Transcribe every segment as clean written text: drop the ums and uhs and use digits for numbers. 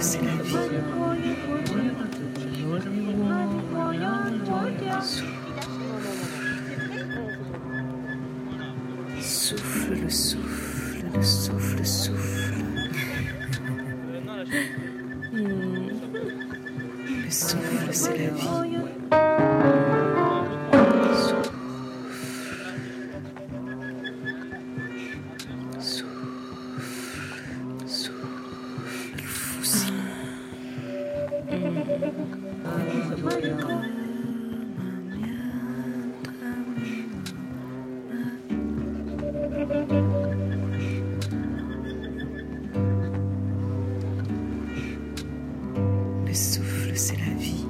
c'est la vie. Souffle, le souffle, le souffle, le souffle. Le souffle, c'est la vie. Le souffle, c'est la vie.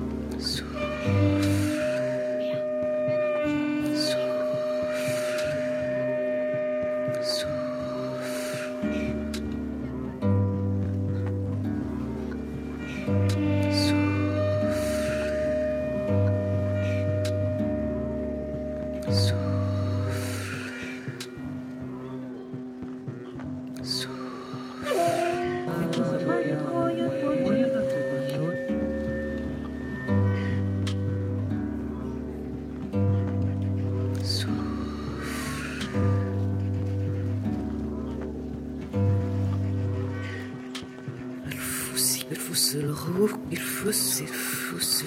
Il faut se le rouvre, il faut se le fousse,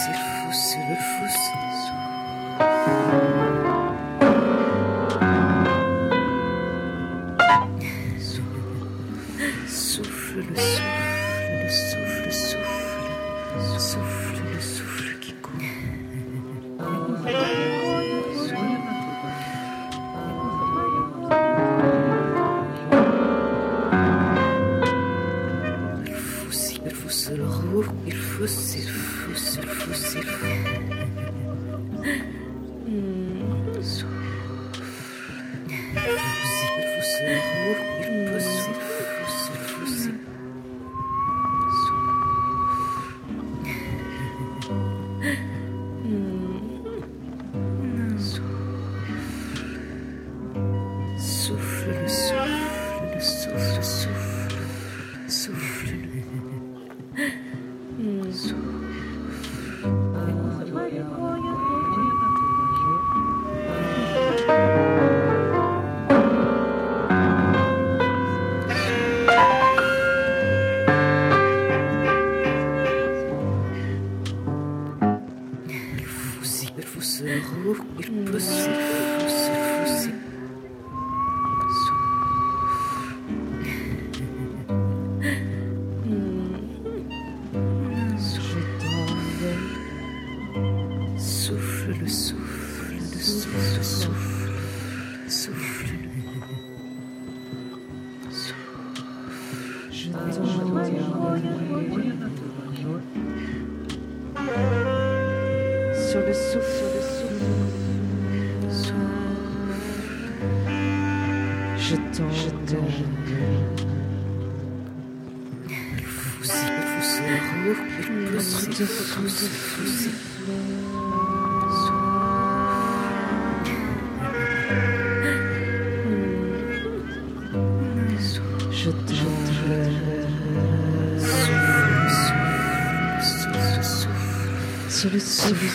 souffle, le souffle qui court. Il faut se le rouvre, il faut se le fousse, souffle, le souffle. Il faut se le rouvre, il faut se le fousse. Souffle, le souffle. Sur le souffle, je t'en il faut se le rouvre, il faut se le fousse. Je sur le souffle.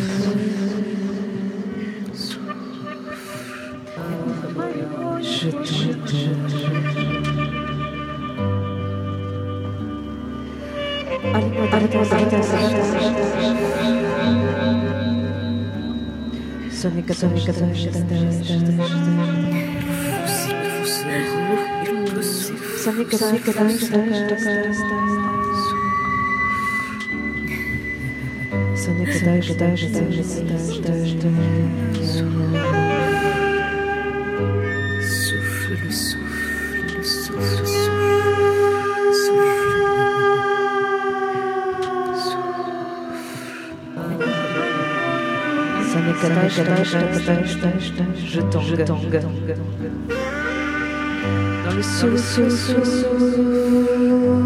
Je tangue dans le souffle.